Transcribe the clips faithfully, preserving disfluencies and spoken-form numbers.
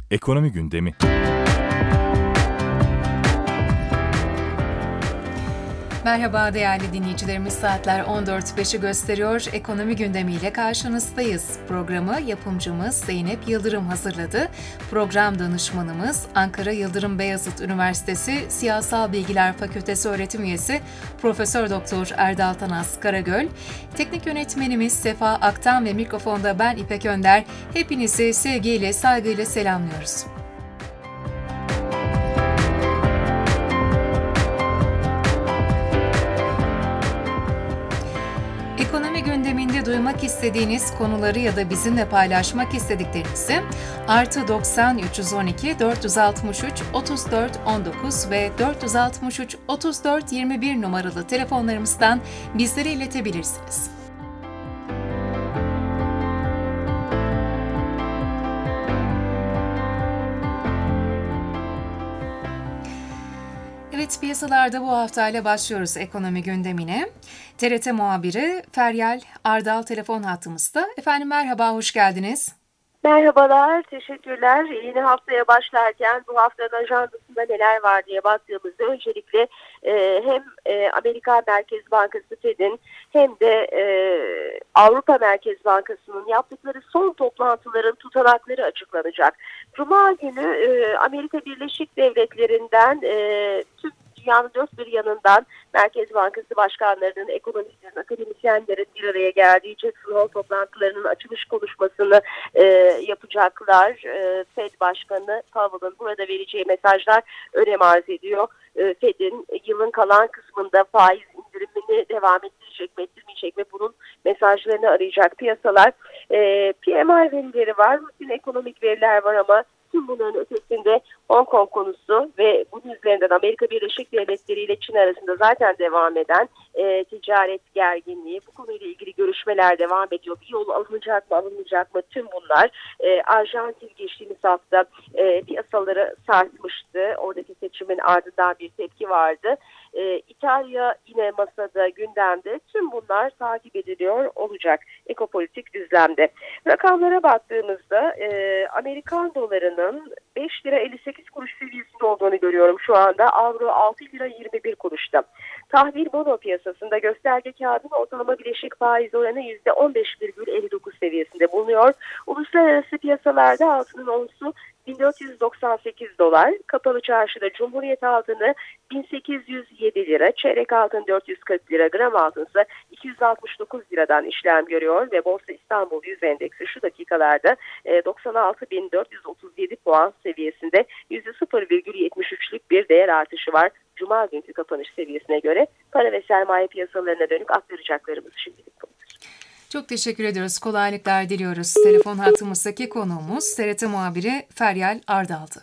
Ekonomi gündemi. Merhaba değerli dinleyicilerimiz, saatler on dört beşi gösteriyor. Ekonomi gündemiyle karşınızdayız. Programı yapımcımız Zeynep Yıldırım hazırladı. Program danışmanımız Ankara Yıldırım Beyazıt Üniversitesi Siyasal Bilgiler Fakültesi öğretim üyesi Profesör Doktor Erdal Tanas Karagöl. Teknik yönetmenimiz Sefa Aktan ve mikrofonda ben İpek Önder. Hepinizi sevgiyle, saygıyla selamlıyoruz. Ekonomi gündeminde duymak istediğiniz konuları ya da bizimle paylaşmak istediklerinizi artı doksan üç yüz on iki dört yüz altmış üç otuz dört on dokuz ve dört yüz altmış üç otuz dört yirmi bir numaralı telefonlarımızdan bizlere iletebilirsiniz. Evet, piyasalarda bu haftayla başlıyoruz ekonomi gündemine. T R T muhabiri Feryal Ardal telefon hattımızda. Efendim merhaba, hoş geldiniz. Merhabalar, teşekkürler. Yeni haftaya başlarken bu haftanın ajandasında neler var diye baktığımızda öncelikle e, hem e, Amerika Merkez Bankası Fed'in hem de e, Avrupa Merkez Bankası'nın yaptıkları son toplantıların tutanakları açıklanacak. Cuma günü e, Amerika Birleşik Devletleri'nden e, tüm dünyanın dört bir yanından Merkez Bankası başkanlarının, ekonomistlerin, akademisyenlerin bir araya geldiği Jackson Hole toplantılarının açılış konuşmasını e, yapacaklar. E, Fed Başkanı Powell'ın burada vereceği mesajlar önem arz ediyor. E, Fed'in yılın kalan kısmında faiz indirimini devam ettirecek mi, ettirmeyecek mi, bunun mesajlarını arayacak piyasalar. E, P M I verileri var, rutin ekonomik veriler var ama tüm bunların ötesinde Hong Kong konusu ve bunun üzerinden Amerika Birleşik Devletleri ile Çin arasında zaten devam eden e, ticaret gerginliği, bu konuyla ilgili görüşmeler devam ediyor. Bir yol alınacak mı, alınmayacak mı, tüm bunlar. E, Arjantin geçtiğimiz hafta e, piyasaları sarsmıştı. Oradaki seçimin ardından bir tepki vardı. E, İtalya yine masada, gündemde. Tüm bunlar takip ediliyor olacak ekopolitik düzlemde. Rakamlara baktığımızda e, Amerikan dolarının beş lira elli sekiz kuruş seviyesinde olduğunu görüyorum şu anda. Avro altı lira yirmi bir kuruşta. Tahvil bono piyasasında gösterge kağıdının ortalama bileşik faiz oranı yüzde on beş virgül elli dokuz seviyesinde bulunuyor. Uluslararası piyasalarda altının onsu bin dört yüz doksan sekiz dolar, kapalı çarşıda Cumhuriyet altını bin sekiz yüz yedi lira, çeyrek altın dört yüz kırk lira, gram altın ise iki yüz altmış dokuz liradan işlem görüyor ve Borsa İstanbul yüz endeksi şu dakikalarda doksan altı bin dört yüz otuz yedi puan seviyesinde yüzde sıfır virgül yetmiş üçlük bir değer artışı var. Cuma günkü kapanış seviyesine göre para ve sermaye piyasalarına dönük aktaracaklarımız şimdilik bu. Çok teşekkür ediyoruz. Kolaylıklar diliyoruz. Telefon hattımızdaki konuğumuz T R T muhabiri Feryal Ardal'dı.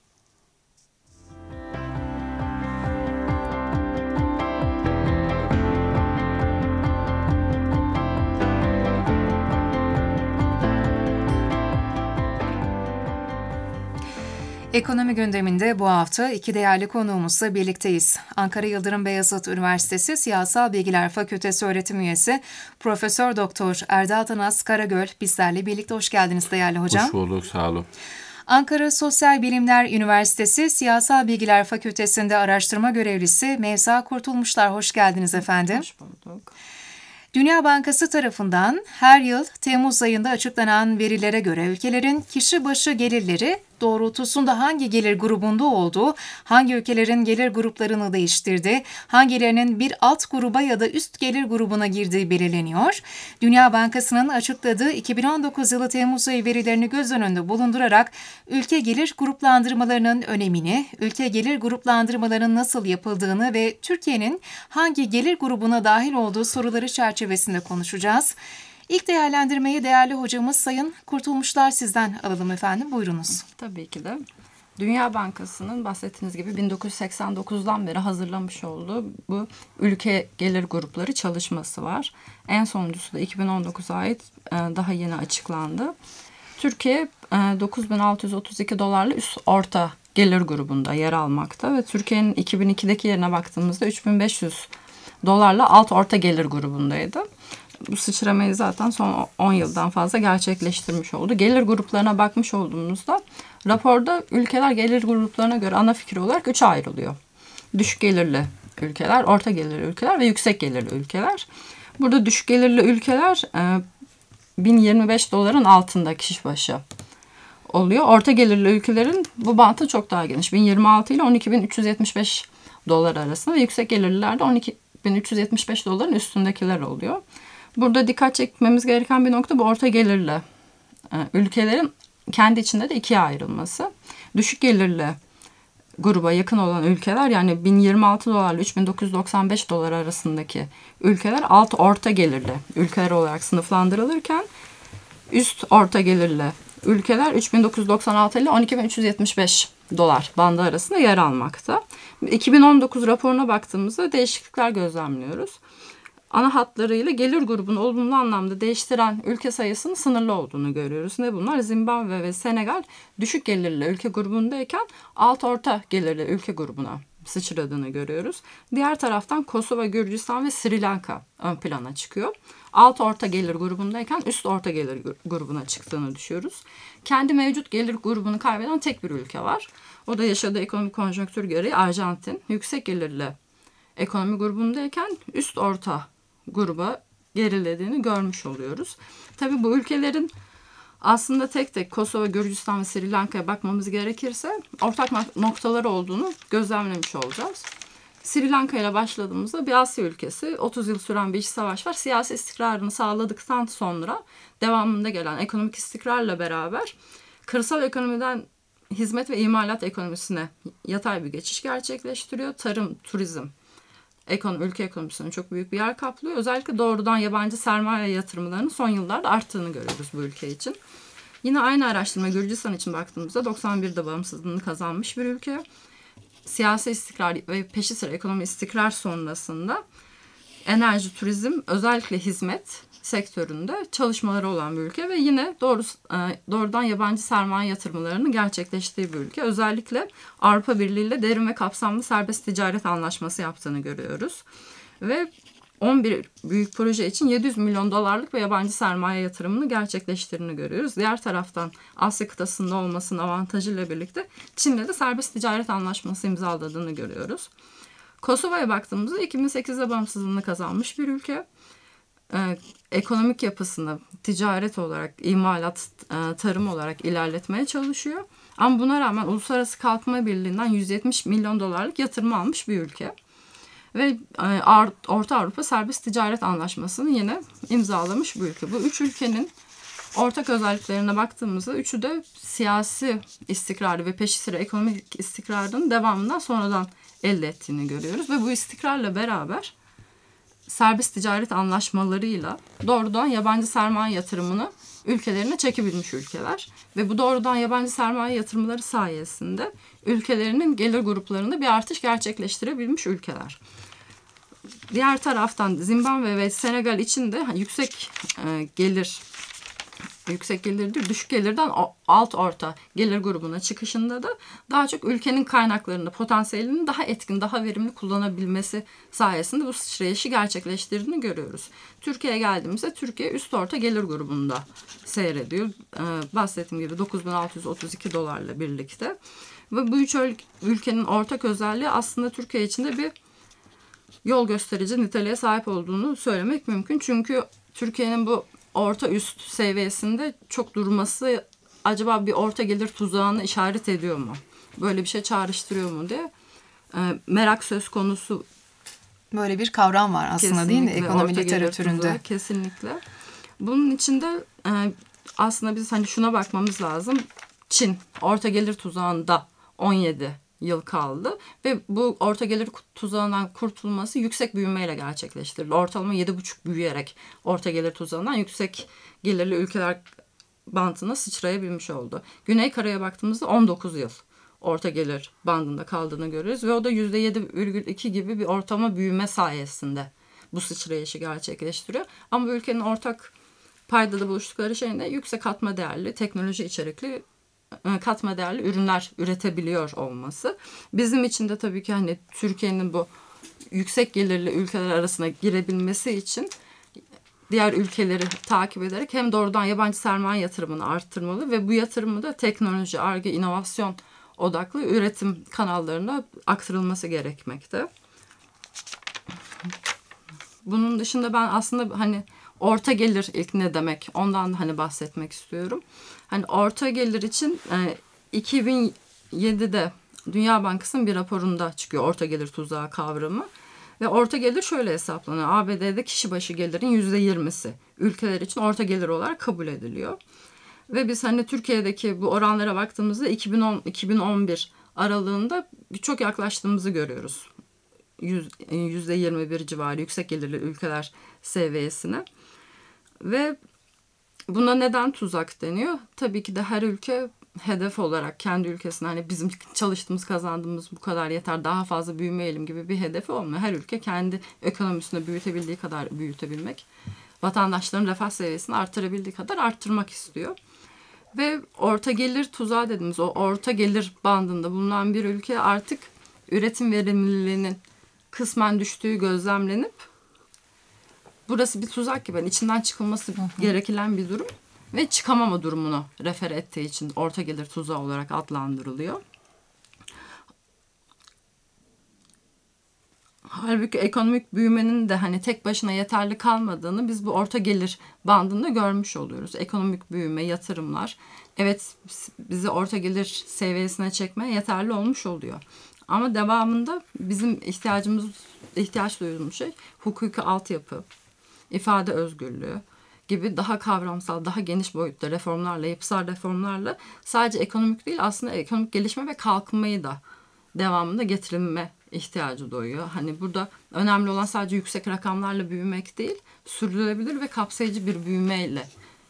Ekonomi gündeminde bu hafta iki değerli konuğumuzla birlikteyiz. Ankara Yıldırım Beyazıt Üniversitesi Siyasal Bilgiler Fakültesi öğretim üyesi Profesör Doktor Erdal Tanas Karagöl bizlerle birlikte. Hoş geldiniz değerli hocam. Hoş bulduk, sağ olun. Ankara Sosyal Bilimler Üniversitesi Siyasal Bilgiler Fakültesi'nde araştırma görevlisi Mevza Kurtulmuşlar. Hoş geldiniz efendim. Hoş bulduk. Dünya Bankası tarafından her yıl Temmuz ayında açıklanan verilere göre ülkelerin kişi başı gelirleri doğrultusunda hangi gelir grubunda olduğu, hangi ülkelerin gelir gruplarını değiştirdiği, hangilerinin bir alt gruba ya da üst gelir grubuna girdiği belirleniyor. Dünya Bankası'nın açıkladığı iki bin on dokuz yılı Temmuz ayı verilerini göz önünde bulundurarak ülke gelir gruplandırmalarının önemini, ülke gelir gruplandırmalarının nasıl yapıldığını ve Türkiye'nin hangi gelir grubuna dahil olduğu soruları çerçevesinde konuşacağız. İlk değerlendirmeyi değerli hocamız Sayın Kurtulmuşlar sizden alalım efendim. Buyurunuz. Tabii ki de. Dünya Bankası'nın bahsettiğiniz gibi bin dokuz yüz seksen dokuzdan beri hazırlamış olduğu bu ülke gelir grupları çalışması var. En sonuncusu da iki bin on dokuza ait daha yeni açıklandı. Türkiye dokuz bin altı yüz otuz iki dolarla üst orta gelir grubunda yer almakta ve Türkiye'nin iki bin ikideki yerine baktığımızda üç bin beş yüz dolarla alt orta gelir grubundaydı. bu sıçramayı zaten son on yıldan fazla gerçekleştirmiş oldu. Gelir gruplarına bakmış olduğumuzda raporda ülkeler gelir gruplarına göre ana fikir olarak üçe ayrılıyor. Düşük gelirli ülkeler, orta gelirli ülkeler ve yüksek gelirli ülkeler. Burada düşük gelirli ülkeler bin yirmi beş doların altında kişi başı oluyor. Orta gelirli ülkelerin bu bantı çok daha geniş. bin yirmi altı ile on iki bin üç yüz yetmiş beş dolar arasında ve yüksek gelirlilerde on iki bin üç yüz yetmiş beş doların üstündekiler oluyor. Burada dikkat çekmemiz gereken bir nokta bu orta gelirli ülkelerin kendi içinde de ikiye ayrılması. Düşük gelirli gruba yakın olan ülkeler, yani bin yirmi altı dolarla üç bin dokuz yüz doksan beş dolar arasındaki ülkeler alt orta gelirli ülkeler olarak sınıflandırılırken üst orta gelirli ülkeler üç bin dokuz yüz doksan altı ile on iki bin üç yüz yetmiş beş dolar bandı arasında yer almakta. iki bin on dokuz raporuna baktığımızda değişiklikler gözlemliyoruz. Ana hatlarıyla gelir grubunu olumlu anlamda değiştiren ülke sayısının sınırlı olduğunu görüyoruz. Ne bunlar? Zimbabwe ve Senegal düşük gelirli ülke grubundayken alt orta gelirli ülke grubuna sıçradığını görüyoruz. Diğer taraftan Kosova, Gürcistan ve Sri Lanka ön plana çıkıyor. Alt orta gelir grubundayken üst orta gelir grubuna çıktığını düşüyoruz. Kendi mevcut gelir grubunu kaybeden tek bir ülke var. O da yaşadığı ekonomik konjonktür gereği Arjantin. Yüksek gelirli ekonomi grubundayken üst orta gruba gerilediğini görmüş oluyoruz. Tabii bu ülkelerin aslında tek tek Kosova, Gürcistan ve Sri Lanka'ya bakmamız gerekirse ortak noktaları olduğunu gözlemlemiş olacağız. Sri Lanka ile başladığımızda bir Asya ülkesi, otuz yıl süren bir iç savaş var. Siyasi istikrarını sağladıktan sonra devamında gelen ekonomik istikrarla beraber kırsal ekonomiden hizmet ve imalat ekonomisine yatay bir geçiş gerçekleştiriyor. Tarım, turizm, ekonomi, ülke ekonomisinin çok büyük bir yer kaplıyor. Özellikle doğrudan yabancı sermaye yatırımlarının son yıllarda arttığını görüyoruz bu ülke için. Yine aynı araştırma Gürcistan için baktığımızda doksan birde bağımsızlığını kazanmış bir ülke. Siyasi istikrar ve peşi sıra ekonomi istikrar sonrasında enerji, turizm, özellikle hizmet sektöründe çalışmaları olan bir ülke ve yine doğru, doğrudan yabancı sermaye yatırımlarının gerçekleştiği bir ülke. Özellikle Avrupa Birliği ile derin ve kapsamlı serbest ticaret anlaşması yaptığını görüyoruz. Ve on bir büyük proje için yedi yüz milyon dolarlık bir yabancı sermaye yatırımını gerçekleştirdiğini görüyoruz. Diğer taraftan Asya kıtasında olmasının avantajıyla birlikte Çin'le de serbest ticaret anlaşması imzaladığını görüyoruz. Kosova'ya baktığımızda iki bin sekizde bağımsızlığını kazanmış bir ülke. Ee, ekonomik yapısını ticaret olarak, imalat, e, tarım olarak ilerletmeye çalışıyor. Ama buna rağmen Uluslararası Kalkınma Birliği'nden yüz yetmiş milyon dolarlık yatırım almış bir ülke. Ve e, Orta Avrupa Serbest Ticaret Anlaşması'nı yine imzalamış bu ülke. Bu üç ülkenin ortak özelliklerine baktığımızda üçü de siyasi istikrarı ve peşi sıra ekonomik istikrarın devamından sonradan elde ettiğini görüyoruz. Ve bu istikrarla beraber serbest ticaret anlaşmalarıyla doğrudan yabancı sermaye yatırımını ülkelerine çekebilmiş ülkeler. Ve bu doğrudan yabancı sermaye yatırımları sayesinde ülkelerinin gelir gruplarında bir artış gerçekleştirebilmiş ülkeler. Diğer taraftan Zimbabwe ve Senegal için de yüksek e, gelir yüksek gelirdir, düşük gelirden alt orta gelir grubuna çıkışında da daha çok ülkenin kaynaklarını, potansiyelini daha etkin, daha verimli kullanabilmesi sayesinde bu sıçrayışı gerçekleştirdiğini görüyoruz. Türkiye'ye geldiğimizde Türkiye üst orta gelir grubunda seyrediyor. Ee, bahsettiğim gibi dokuz bin altı yüz otuz iki dolarla birlikte. Ve bu üç ülkenin ortak özelliği aslında Türkiye için de bir yol gösterici niteliğe sahip olduğunu söylemek mümkün. Çünkü Türkiye'nin bu orta üst seviyesinde çok durması acaba bir orta gelir tuzağını işaret ediyor mu? Böyle bir şey çağrıştırıyor mu diye e, merak söz konusu. Böyle bir kavram var aslında, kesinlikle, değil mi? Ekonomi orta literatüründe. Tuzağı, kesinlikle. Bunun içinde e, aslında biz hani şuna bakmamız lazım. Çin orta gelir tuzağında on yedi yıl kaldı ve bu orta gelir tuzağından kurtulması yüksek büyümeyle gerçekleştirildi. Ortalama yedi buçuk büyüyerek orta gelir tuzağından yüksek gelirli ülkeler bandına sıçrayabilmiş oldu. Güney Kore'ye baktığımızda on dokuz yıl orta gelir bandında kaldığını görüyoruz ve o da yüzde yedi virgül iki gibi bir ortalama büyüme sayesinde bu sıçrayışı gerçekleştiriyor. Ama bu ülkenin ortak paydada buluştukları şey ne? Yüksek katma değerli, teknoloji içerikli katma değerli ürünler üretebiliyor olması. Bizim için de tabii ki hani Türkiye'nin bu yüksek gelirli ülkeler arasına girebilmesi için diğer ülkeleri takip ederek hem doğrudan yabancı sermaye yatırımını arttırmalı ve bu yatırımı da teknoloji, Ar-Ge, inovasyon odaklı üretim kanallarına aktarılması gerekmekte. Bunun dışında ben aslında hani orta gelir ilk ne demek ondan hani bahsetmek istiyorum. Hani orta gelir için yani iki bin yedide Dünya Bankası'nın bir raporunda çıkıyor orta gelir tuzağı kavramı. Ve orta gelir şöyle hesaplanıyor. A B D'de kişi başı gelirin yüzde yirmisi ülkeler için orta gelir olarak kabul ediliyor. Ve biz hani Türkiye'deki bu oranlara baktığımızda iki bin on iki bin on bir aralığında çok yaklaştığımızı görüyoruz. yüzde yirmi bir civarı yüksek gelirli ülkeler seviyesine. Ve buna neden tuzak deniyor? Tabii ki de her ülke hedef olarak kendi ülkesine hani bizim çalıştığımız kazandığımız bu kadar yeter daha fazla büyümeyelim gibi bir hedefi olmuyor. Her ülke kendi ekonomisini büyütebildiği kadar büyütebilmek, vatandaşların refah seviyesini artırabildiği kadar arttırmak istiyor. Ve orta gelir tuzağı dediğimiz o orta gelir bandında bulunan bir ülke artık üretim verimliliğinin kısmen düştüğü gözlemlenip burası bir tuzak gibi yani içinden çıkılması hı hı. gereken bir durum ve çıkamama durumunu refer ettiği için orta gelir tuzağı olarak adlandırılıyor. Halbuki ekonomik büyümenin de hani tek başına yeterli kalmadığını biz bu orta gelir bandında görmüş oluyoruz. Ekonomik büyüme, yatırımlar evet bizi orta gelir seviyesine çekmeye yeterli olmuş oluyor. Ama devamında bizim ihtiyacımız, ihtiyaç duyduğumuz şey hukuki altyapı, ifade özgürlüğü gibi daha kavramsal, daha geniş boyutta reformlarla, yapısal reformlarla sadece ekonomik değil aslında ekonomik gelişme ve kalkınmayı da devamında getirilme ihtiyacı doğuyor. Hani burada önemli olan sadece yüksek rakamlarla büyümek değil, sürdürülebilir ve kapsayıcı bir büyümeyle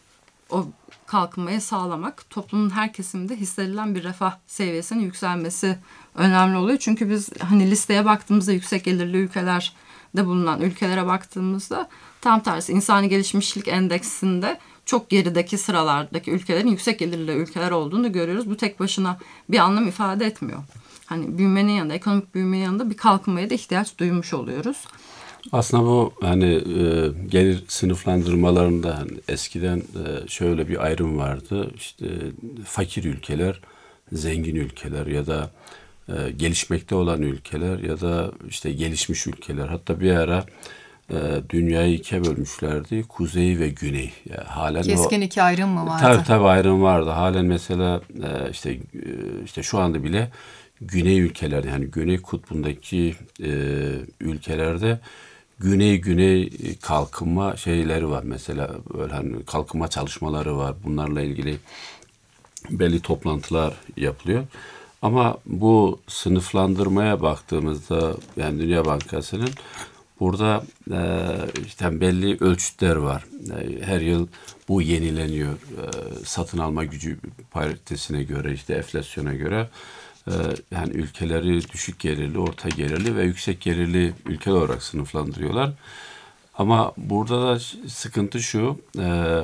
o kalkınmayı sağlamak, toplumun her kesiminde hissedilen bir refah seviyesinin yükselmesi önemli oluyor. Çünkü biz hani listeye baktığımızda yüksek gelirli ülkelerde bulunan ülkelere baktığımızda tam tersi insani gelişmişlik endeksinde çok gerideki sıralardaki ülkelerin yüksek gelirli ülkeler olduğunu görüyoruz. Bu tek başına bir anlam ifade etmiyor. Hani büyümenin yanında, ekonomik büyümenin yanında bir kalkınmaya da ihtiyaç duymuş oluyoruz. Aslında bu hani e, gelir sınıflandırmalarında hani eskiden e, şöyle bir ayrım vardı. İşte fakir ülkeler, zengin ülkeler ya da e, gelişmekte olan ülkeler ya da işte gelişmiş ülkeler. Hatta bir ara e, dünyayı ikiye bölmüşlerdi. Kuzey ve güney. Yani halen keskin o, iki ayrım mı vardı? Tabii tabii ayrım vardı. Halen mesela e, işte e, işte şu anda bile güney ülkeler yani güney kutbundaki e, ülkelerde güney güney kalkınma şeyleri var mesela böyle hani kalkınma çalışmaları var. Bunlarla ilgili belli toplantılar yapılıyor. Ama bu sınıflandırmaya baktığımızda yani Dünya Bankası'nın burada e, işte belli ölçütler var. E, her yıl bu yenileniyor. E, satın alma gücü paritesine göre işte enflasyona göre e, yani ülkeleri düşük gelirli, orta gelirli ve yüksek gelirli ülke olarak sınıflandırıyorlar. Ama burada da sıkıntı şu, e,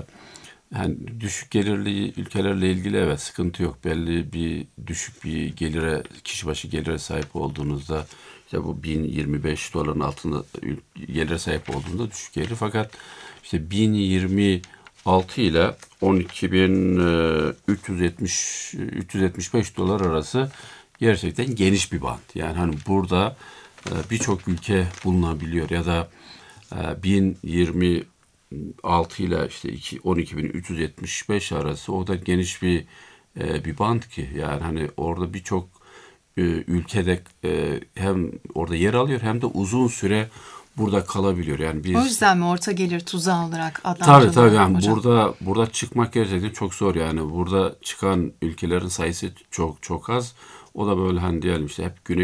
yani düşük gelirli ülkelerle ilgili evet sıkıntı yok. Belli bir düşük bir gelire, kişi başı gelire sahip olduğunuzda işte bu bin yirmi beş doların altında gelire sahip olduğunda düşük gelir. Fakat işte bin yirmi altı ile on iki bin üç yüz yetmiş üç yüz yetmiş beş dolar arası gerçekten geniş bir bant. Yani hani burada birçok ülke bulunabiliyor ya da bin yirmi altı ile işte on iki bin üç yüz yetmiş beş arası o da geniş bir bir bant ki yani hani orada birçok ülkede hem orada yer alıyor hem de uzun süre burada kalabiliyor. Yani biz, o yüzden mi orta gelir tuzağı olarak adlandırılıyor? Tabii tabii yani hocam? burada burada çıkmak gerçekten çok zor yani burada çıkan ülkelerin sayısı çok çok az. O da böyle hani diyelim işte hep Güney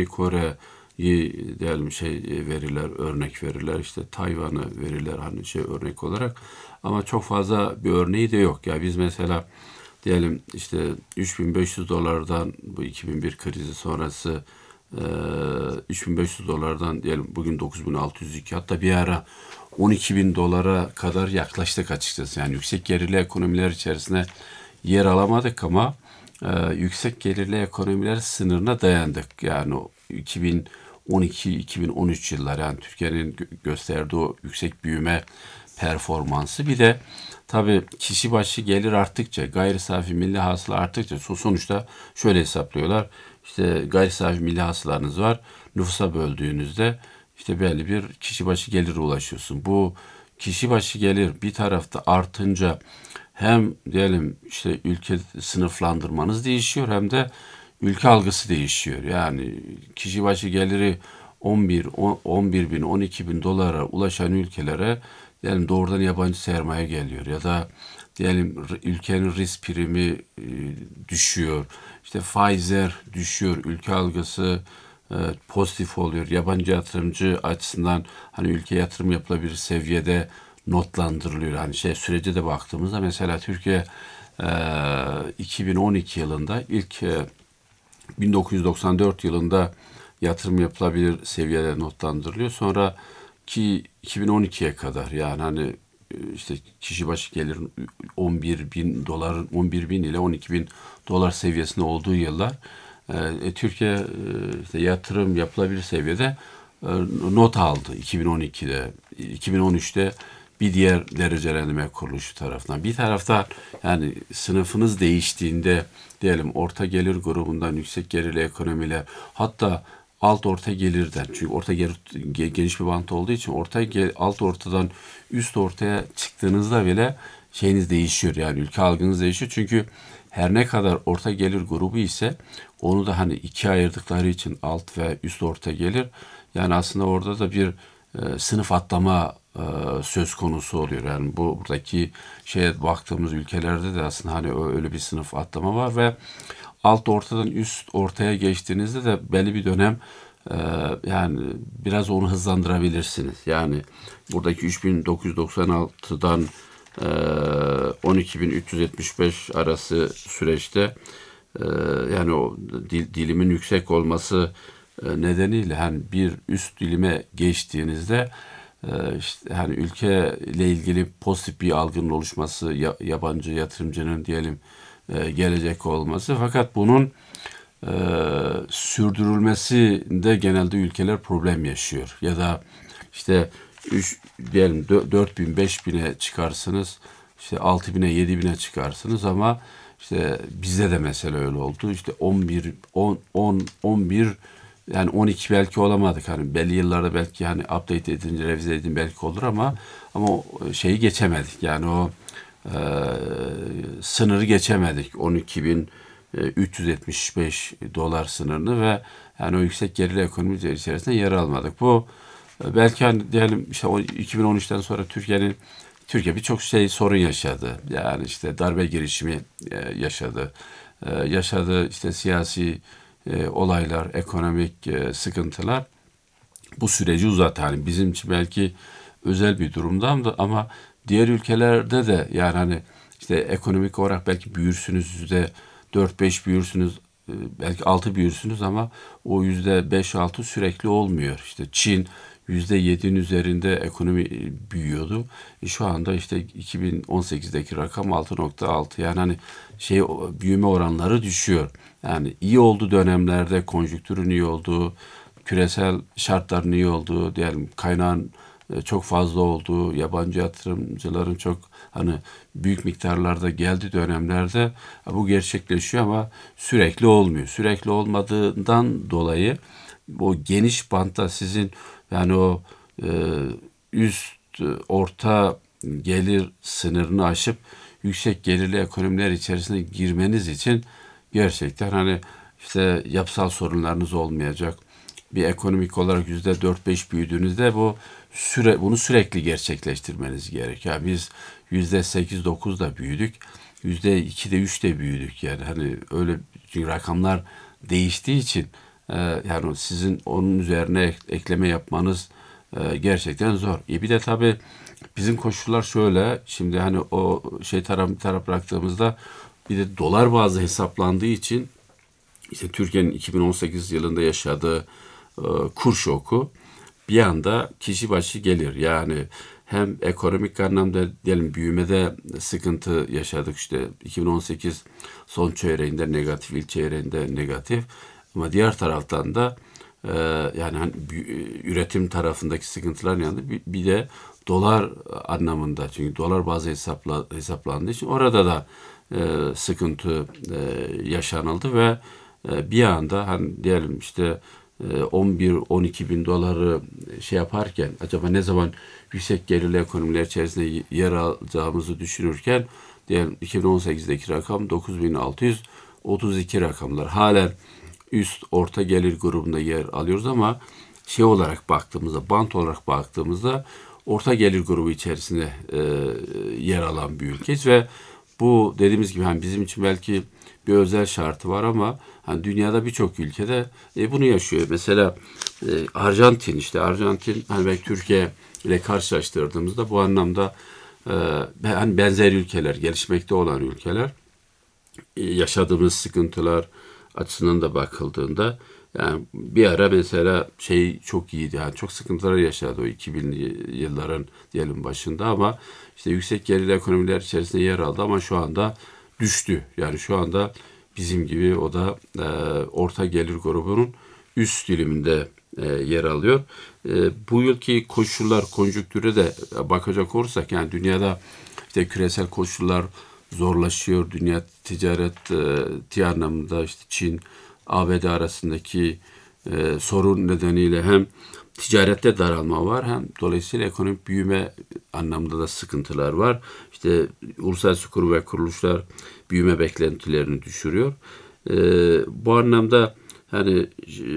Kore'yi diyelim şey verirler, örnek verirler işte Tayvan'ı verirler hani şey örnek olarak ama çok fazla bir örneği de yok. Yani biz mesela diyelim işte üç bin beş yüz dolardan bu iki bin bir krizi sonrası üç bin beş yüz dolardan diyelim bugün dokuz bin altı yüz iki hatta bir ara on iki bin dolara kadar yaklaştık açıkçası. Yani yüksek gelirli ekonomiler içerisinde yer alamadık ama e, yüksek gelirli ekonomiler sınırına dayandık. Yani iki bin on iki iki bin on üç yıllar yani Türkiye'nin gö- gösterdiği o yüksek büyüme performansı. Bir de tabii kişi başı gelir arttıkça, gayri safi milli hasıla arttıkça sonuçta şöyle hesaplıyorlar. İşte gayri safi milli hasılanız var. Nüfusa böldüğünüzde işte belli bir kişi başı gelire ulaşıyorsun. Bu kişi başı gelir bir tarafta artınca hem diyelim işte ülke sınıflandırmanız değişiyor hem de ülke algısı değişiyor. Yani kişi başı geliri on bir, on bir bin, on iki bin dolara ulaşan ülkelere diyelim doğrudan yabancı sermaye geliyor ya da diyelim ülkenin risk primi e, düşüyor. İşte faizler düşüyor, ülke algısı e, pozitif oluyor. Yabancı yatırımcı açısından hani ülke yatırım yapılabilir seviyede notlandırılıyor. Hani şey sürece de baktığımızda mesela Türkiye e, iki bin on iki yılında ilk e, bin dokuz yüz doksan dört yılında yatırım yapılabilir seviyede notlandırılıyor. Sonra ki iki bin on ikiye kadar yani hani işte kişi başı gelir on bir bin dolar, on bir bin ile on iki bin dolar seviyesinde olduğu yıllar e, Türkiye e, işte yatırım yapılabilir seviyede e, not aldı iki bin on ikide, iki bin on üçte bir diğer derecelendirme kuruluşu tarafından. Bir tarafta yani sınıfınız değiştiğinde diyelim orta gelir grubundan yüksek gelirli ekonomiler hatta alt orta gelirden çünkü orta gelir geniş bir bant olduğu için orta gel, alt ortadan üst ortaya çıktığınızda bile şeyiniz değişiyor yani ülke algınız değişiyor çünkü her ne kadar orta gelir grubu ise onu da hani ikiye ayırdıkları için alt ve üst orta gelir yani aslında orada da bir e, sınıf atlama e, söz konusu oluyor yani bu buradaki şeye baktığımız ülkelerde de aslında hani öyle bir sınıf atlama var ve alt ortadan üst ortaya geçtiğinizde de belli bir dönem e, yani biraz onu hızlandırabilirsiniz. Yani buradaki üç bin dokuz yüz doksan altıdan e, on iki bin üç yüz yetmiş beş arası süreçte e, yani o dil, dilimin yüksek olması e, nedeniyle hani bir üst dilime geçtiğinizde e, işte hani ülkeyle ilgili pozitif bir algının oluşması, ya, yabancı yatırımcının diyelim E, gelecek olması. Fakat bunun e, sürdürülmesinde genelde ülkeler problem yaşıyor. Ya da işte üç diyelim dört bin beş bine çıkarsınız. İşte altı bine yedi bine çıkarsınız ama işte bizde de mesela öyle oldu. İşte on bir on on on bir yani on iki belki olamadık. Hani belli yıllarda belki hani update edince revize edin belki olur ama ama o şeyi geçemedik. Yani o Ee, sınırı geçemedik on iki bin üç yüz yetmiş beş dolar sınırını ve yani o yüksek gelirli ekonomi içerisinde yer almadık. Bu belki hani diyelim işte iki bin on üçten sonra Türkiye'nin Türkiye birçok şey sorun yaşadı. Yani işte darbe girişimi yaşadı. Ee, yaşadığı işte siyasi e, olaylar, ekonomik e, sıkıntılar bu süreci uzattı. Yani bizim için belki özel bir durumdan ama diğer ülkelerde de yani hani işte ekonomik olarak belki büyürsünüz yüzde dört beş büyürsünüz belki altı büyürsünüz ama o yüzde beş altı sürekli olmuyor. İşte Çin yüzde yedinin üzerinde ekonomi büyüyordu. E şu anda işte iki bin on sekizdeki rakam altı nokta altı yani hani şey büyüme oranları düşüyor. Yani iyi olduğu dönemlerde konjonktürün iyi olduğu, küresel şartların iyi olduğu diyelim kaynağın çok fazla olduğu, yabancı yatırımcıların çok hani büyük miktarlarda geldiği dönemlerde bu gerçekleşiyor ama sürekli olmuyor. Sürekli olmadığından dolayı o geniş bantta sizin yani o e, üst orta gelir sınırını aşıp yüksek gelirli ekonomiler içerisine girmeniz için gerçekten hani işte yapısal sorunlarınız olmayacak. Bir ekonomik olarak yüzde dört beş büyüdüğünüzde bu süre bunu sürekli gerçekleştirmeniz gerekiyor. Yani biz yüzde sekiz dokuz da büyüdük. Yüzde iki de üç de büyüdük yani hani öyle çünkü rakamlar değiştiği için e, yani sizin onun üzerine ekleme yapmanız e, gerçekten zor. E bir de tabii bizim koşullar şöyle şimdi hani o şey taraf taraf bıraktığımızda bir de dolar bazlı hesaplandığı için işte Türkiye'nin iki bin on sekiz yılında yaşadığı e, kur şoku bir anda kişi başı gelir. Yani hem ekonomik anlamda diyelim büyümede sıkıntı yaşadık işte iki bin on sekiz son çeyreğinde negatif, ilk çeyreğinde negatif ama diğer taraftan da e, yani hani üretim tarafındaki sıkıntıların yanında bir, bir de dolar anlamında, çünkü dolar bazı hesapla, hesaplandığı için orada da e, sıkıntı e, yaşanıldı ve e, bir anda hani diyelim işte e, on bir on iki bin doları şey yaparken acaba ne zaman yüksek gelirli ekonomiler içerisinde yer alacağımızı düşünürken diyelim iki bin on sekizdeki rakam dokuz bin altı yüz otuz iki rakamlar. Halen üst orta gelir grubunda yer alıyoruz ama şey olarak baktığımızda, bant olarak baktığımızda orta gelir grubu içerisinde e, yer alan bir ülkeyiz ve bu dediğimiz gibi hani bizim için belki bir özel şartı var ama hani dünyada birçok ülkede e, bunu yaşıyor. Mesela e, Arjantin işte Arjantin hani belki Türkiye ile karşılaştırdığımızda bu anlamda e, hani benzer ülkeler, gelişmekte olan ülkeler e, yaşadığımız sıkıntılar açısından da bakıldığında yani bir ara mesela şey çok iyiydi. Yani çok sıkıntılar yaşadı o iki binli yılların diyelim başında ama işte yüksek gelirli ekonomiler içerisinde yer aldı ama şu anda düştü. Yani şu anda bizim gibi o da e, orta gelir grubunun üst diliminde e, yer alıyor. E, bu yılki koşullar, konjonktüre de bakacak olursak yani dünyada işte küresel koşullar zorlaşıyor. Dünya ticaret e, anlamında işte Çin, A B D arasındaki e, sorun nedeniyle hem ticarette daralma var hem dolayısıyla ekonomik büyüme anlamında da sıkıntılar var. İşte uluslararası kurum ve kuruluşlar büyüme beklentilerini düşürüyor. E, bu anlamda hani e,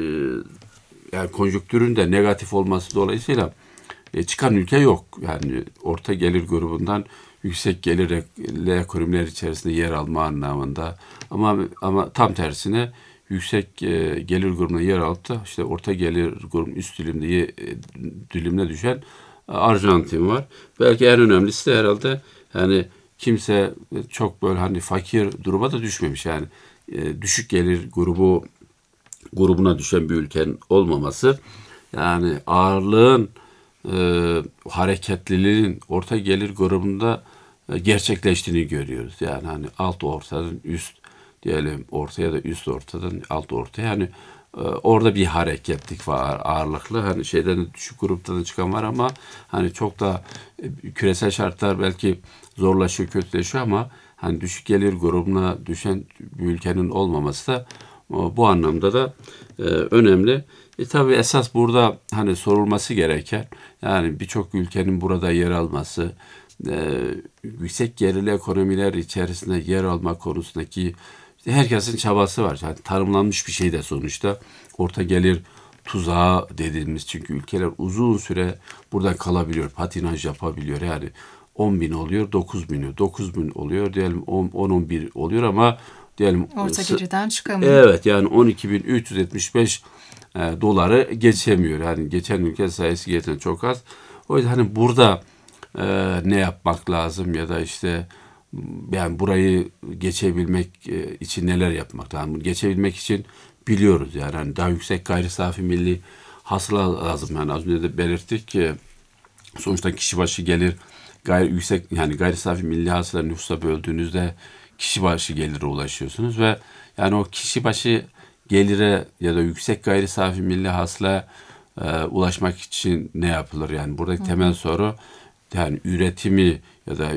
yani konjonktürün de negatif olması dolayısıyla e, çıkan ülke yok. Yani orta gelir grubundan yüksek gelirli ekonomiler içerisinde yer alma anlamında ama ama tam tersine yüksek e, gelir grubuna yer alıp da işte orta gelir grubun üst dilimde e, dilimine düşen Arjantin var. Belki en önemlisi de herhalde yani kimse çok böyle hani fakir duruma da düşmemiş. Yani e, düşük gelir grubu grubuna düşen bir ülkenin olmaması yani ağırlığın e, hareketliliğin orta gelir grubunda e, gerçekleştiğini görüyoruz. Yani hani alt ortadan üst diyelim ortaya da üst ortadan alt ortaya yani e, orada bir hareketlik var ağırlıklı hani şeyden düşük gruptan çıkan var ama hani çok da e, küresel şartlar belki zorlaşıyor kötüleşiyor ama hani düşük gelir grubuna düşen bir ülkenin olmaması da o, bu anlamda da e, önemli. E tabii esas burada hani sorulması gereken yani birçok ülkenin burada yer alması e, yüksek gelirli ekonomiler içerisinde yer alma konusundaki İşte herkesin çabası var. Yani tanımlanmış bir şey de sonuçta. Orta gelir tuzağı dediğimiz çünkü ülkeler uzun süre burada kalabiliyor. Patinaj yapabiliyor. Yani on bin oluyor, dokuz bin, dokuz bin oluyor. Diyelim on on bir oluyor ama diyelim orta gelirden çıkamıyor. Evet yani on iki bin üç yüz yetmiş beş e, doları geçemiyor. Yani geçen ülke sayısı gerçekten çok az. O yüzden hani burada e, ne yapmak lazım ya da işte yani burayı geçebilmek için neler yapmak lazım? Geçebilmek için biliyoruz yani hani daha yüksek gayri safi milli hasıla lazım. Yani az önce de belirttik ki sonuçta kişi başı gelir gayri yüksek yani gayri safi milli hasıla nüfusa böldüğünüzde kişi başı gelire ulaşıyorsunuz ve yani o kişi başı gelire ya da yüksek gayri safi milli hasıla e, ulaşmak için ne yapılır? Yani buradaki temel hı hı. soru yani üretimi ya da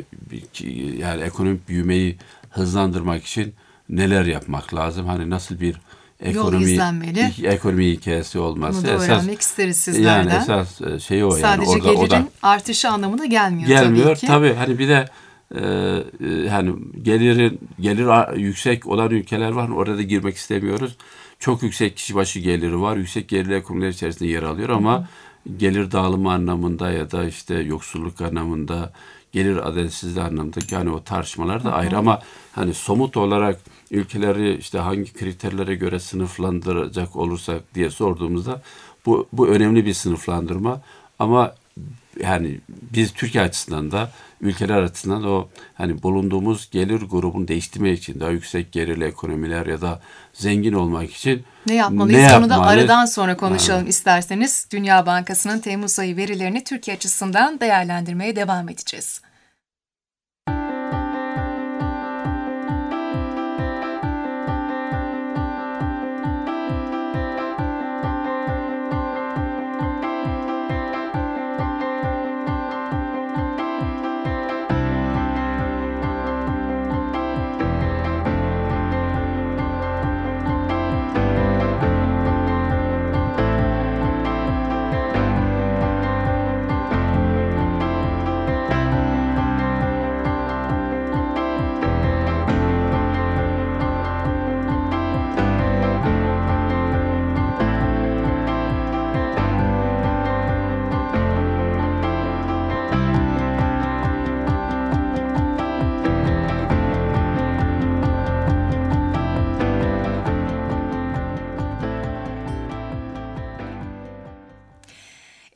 yani ekonomik büyümeyi hızlandırmak için neler yapmak lazım? Hani nasıl bir ekonomi ekonomi hikayesi olması. Bunu da esas, öğrenmek isteriz sizlerden. Yani esas şey o Sadece yani. Sadece gelirin da, artışı anlamına gelmiyor, gelmiyor tabii ki. Tabii hani bir de e, hani gelirin gelir yüksek olan ülkeler var. Orada da girmek istemiyoruz. Çok yüksek kişi başı geliri var. Yüksek gelirli ekonomiler içerisinde yer alıyor ama hı hı. gelir dağılımı anlamında ya da işte yoksulluk anlamında, gelir adaletsizliği anlamında yani o tartışmalar da hı hı. ayrı ama hani somut olarak ülkeleri işte hangi kriterlere göre sınıflandıracak olursak diye sorduğumuzda bu bu önemli bir sınıflandırma ama yani biz Türkiye açısından da ülkeler açısından o hani bulunduğumuz gelir grubunu değiştirmek için daha yüksek gelirli ekonomiler ya da zengin olmak için ne yapmalıyız? Ne Bunu yapmalıyız? da aradan sonra konuşalım yani. isterseniz. Dünya Bankası'nın Temmuz ayı verilerini Türkiye açısından değerlendirmeye devam edeceğiz.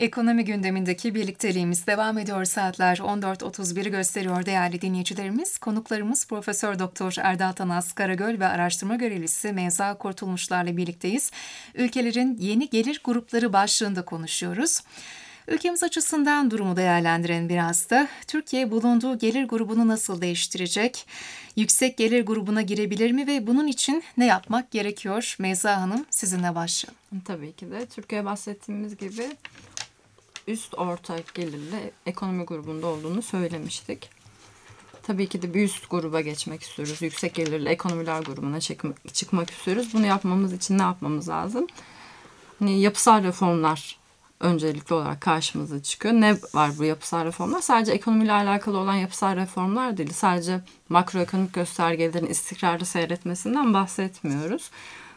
Ekonomi gündemindeki birlikteliğimiz devam ediyor. Saatler on dört otuz biri gösteriyor değerli dinleyicilerimiz. Konuklarımız Profesör Doktor Erdal Tanaz Karagöl ve araştırma görevlisi Mevza Kurtulmuşlar'la birlikteyiz. Ülkelerin yeni gelir grupları başlığında konuşuyoruz. Ülkemiz açısından durumu değerlendiren biraz da Türkiye bulunduğu gelir grubunu nasıl değiştirecek? Yüksek gelir grubuna girebilir mi ve bunun için ne yapmak gerekiyor? Mevza Hanım, sizinle başlayalım. Tabii ki de Türkiye bahsettiğimiz gibi üst orta gelirli ekonomi grubunda olduğunu söylemiştik. Tabii ki de bir üst gruba geçmek istiyoruz. Yüksek gelirli ekonomiler grubuna çıkmak, çıkmak istiyoruz. Bunu yapmamız için ne yapmamız lazım? Yani yapısal reformlar öncelikli olarak karşımıza çıkıyor. Ne var bu yapısal reformlar? Sadece ekonomiyle alakalı olan yapısal reformlar değil. Sadece makroekonomik göstergelerin istikrarlı seyretmesinden bahsetmiyoruz.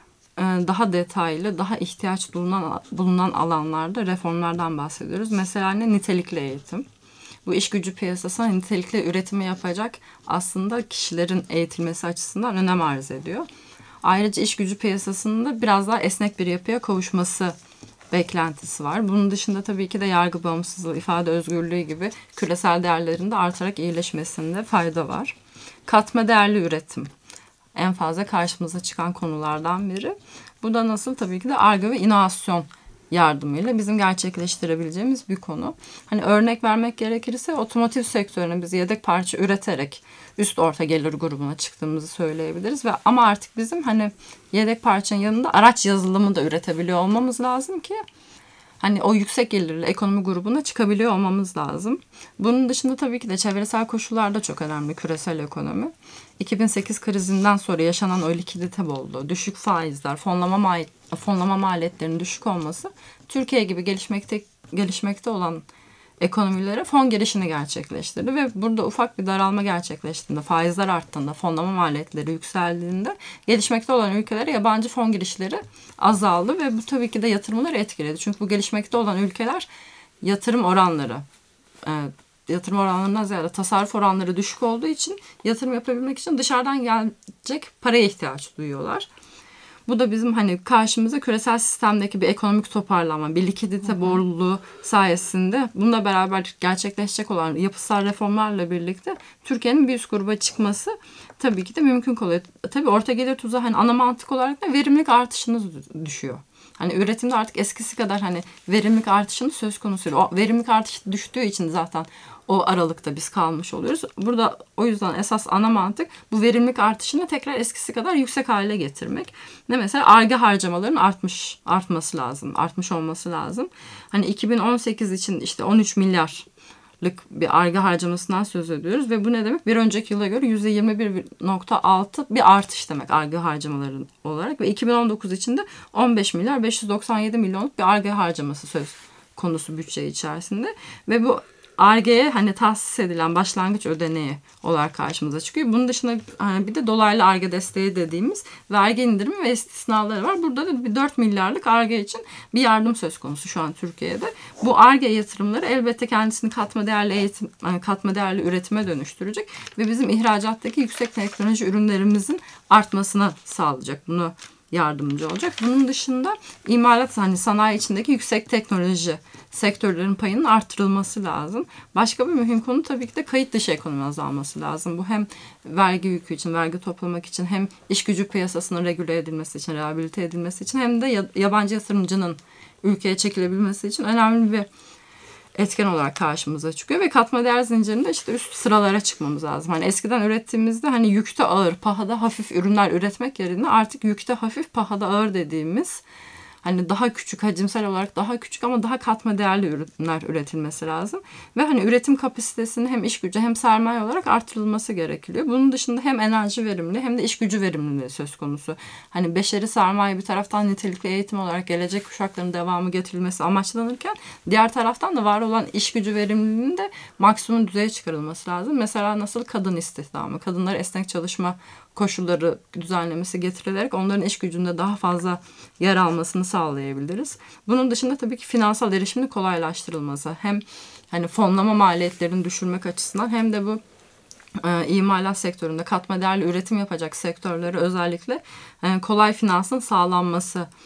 Daha detaylı, daha ihtiyaç bulunan, bulunan alanlarda reformlardan bahsediyoruz. Mesela ne? Nitelikli eğitim. Bu iş gücü piyasasına nitelikli üretimi yapacak aslında kişilerin eğitilmesi açısından önem arz ediyor. Ayrıca iş gücü piyasasında biraz daha esnek bir yapıya kavuşması beklentisi var. Bunun dışında tabii ki de yargı bağımsızlığı, ifade özgürlüğü gibi küresel değerlerin de artarak iyileşmesinde fayda var. Katma değerli üretim en fazla karşımıza çıkan konulardan biri. Bu da nasıl? Tabii ki de Ar-Ge ve inovasyon yardımıyla bizim gerçekleştirebileceğimiz bir konu. Hani örnek vermek gerekirse otomotiv sektörüne biz yedek parça üreterek üst orta gelir grubuna çıktığımızı söyleyebiliriz ve ama artık bizim hani yedek parçanın yanında araç yazılımı da üretebiliyor olmamız lazım ki hani o yüksek gelirli ekonomi grubuna çıkabiliyor olmamız lazım. Bunun dışında tabii ki de çevresel koşullar da çok önemli küresel ekonomi. iki bin sekiz krizinden sonra yaşanan o likidite bolluğu, düşük faizler, fonlama maliyet, fonlama maliyetlerinin düşük olması Türkiye gibi gelişmekte gelişmekte olan ekonomilere fon girişini gerçekleştirdi ve burada ufak bir daralma gerçekleştiğinde, faizler arttığında, fonlama maliyetleri yükseldiğinde gelişmekte olan ülkelere yabancı fon girişleri azaldı ve bu tabii ki de yatırımları etkiledi. Çünkü bu gelişmekte olan ülkeler yatırım oranları, e, yatırım oranlarından ziyade tasarruf oranları düşük olduğu için yatırım yapabilmek için dışarıdan gelecek paraya ihtiyaç duyuyorlar. Bu da bizim hani karşımıza küresel sistemdeki bir ekonomik toparlanma, bir likidite bolluğu sayesinde bununla beraber gerçekleşecek olan yapısal reformlarla birlikte Türkiye'nin bir üst gruba çıkması tabii ki de mümkün oluyor. Tabii orta gelir tuzağı hani ana mantık olarak da verimlilik artışınız düşüyor. Hani üretimde artık eskisi kadar hani verimlilik artışının söz konusu. O verimlilik artışı düştüğü için zaten o aralıkta biz kalmış oluyoruz. Burada o yüzden esas ana mantık bu verimlilik artışını tekrar eskisi kadar yüksek hale getirmek. Ne mesela Ar-Ge harcamaların artmış, artması lazım, artmış olması lazım. Hani iki bin on sekiz için işte on üç milyarlık bir Ar-Ge harcamasından söz ediyoruz ve bu ne demek? Bir önceki yıla göre yüzde yirmi bir nokta altı bir artış demek Ar-Ge harcamaları olarak ve iki bin on dokuz için de on beş milyar beş yüz doksan yedi milyonluk bir Ar-Ge harcaması söz konusu bütçe içerisinde ve bu Ar-Ge'ye hani tahsis edilen başlangıç ödeneği olarak karşımıza çıkıyor. Bunun dışında bir de dolaylı Ar-Ge desteği dediğimiz vergi indirimi ve istisnaları var. Burada da bir dört milyarlık Ar-Ge için bir yardım söz konusu şu an Türkiye'de. Bu Ar-Ge yatırımları elbette kendisini katma değerli eğitim, katma değerli üretime dönüştürecek ve bizim ihracattaki yüksek teknoloji ürünlerimizin artmasına sağlayacak. Bunu yardımcı olacak. Bunun dışında imalat hani sanayi içindeki yüksek teknoloji sektörlerin payının arttırılması lazım. Başka bir mühim konu tabii ki de kayıt dışı ekonomi azalması lazım. Bu hem vergi yükü için, vergi toplamak için hem iş gücü piyasasının regüle edilmesi için, rehabilite edilmesi için hem de yabancı yatırımcının ülkeye çekilebilmesi için önemli bir etken olarak karşımıza çıkıyor ve katma değer zincirinde işte üst sıralara çıkmamız lazım. Hani eskiden ürettiğimizde hani yükte ağır, pahada hafif ürünler üretmek yerine artık yükte hafif, pahada ağır dediğimiz hani daha küçük, hacimsel olarak daha küçük ama daha katma değerli ürünler üretilmesi lazım. Ve hani üretim kapasitesini hem iş gücü hem sermaye olarak artırılması gerekiyor. Bunun dışında hem enerji verimli hem de iş gücü verimliliği söz konusu. Hani beşeri sermaye bir taraftan nitelikli eğitim olarak gelecek kuşakların devamı getirilmesi amaçlanırken diğer taraftan da var olan iş gücü verimliliğinin de maksimum düzeye çıkarılması lazım. Mesela nasıl kadın istihdamı, kadınlara esnek çalışma koşulları düzenlemesi getirilerek onların iş gücünde daha fazla yer almasını sağlayabiliriz. Bunun dışında tabii ki finansal erişimin kolaylaştırılması hem hani fonlama maliyetlerini düşürmek açısından hem de bu e, imalat sektöründe katma değerli üretim yapacak sektörlere özellikle e, kolay finansın sağlanması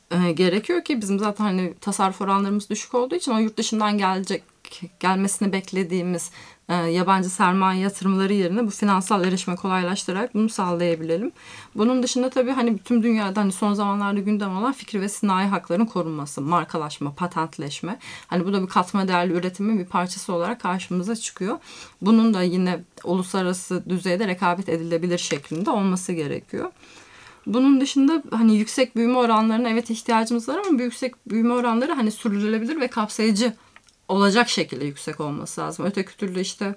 e, gerekiyor ki bizim zaten hani tasarruf oranlarımız düşük olduğu için o yurt dışından gelecek gelmesini beklediğimiz e, yabancı sermaye yatırımları yerine bu finansal erişime kolaylaştırarak bunu sağlayabilelim. Bunun dışında tabii hani tüm dünyada hani son zamanlarda gündem olan fikir ve sinayi haklarının korunması, markalaşma, patentleşme. Hani bu da bir katma değerli üretimin bir parçası olarak karşımıza çıkıyor. Bunun da yine uluslararası düzeyde rekabet edilebilir şeklinde olması gerekiyor. Bunun dışında hani yüksek büyüme oranlarına evet ihtiyacımız var ama bu yüksek büyüme oranları hani sürdürülebilir ve kapsayıcı olacak şekilde yüksek olması lazım. Öteki türlü işte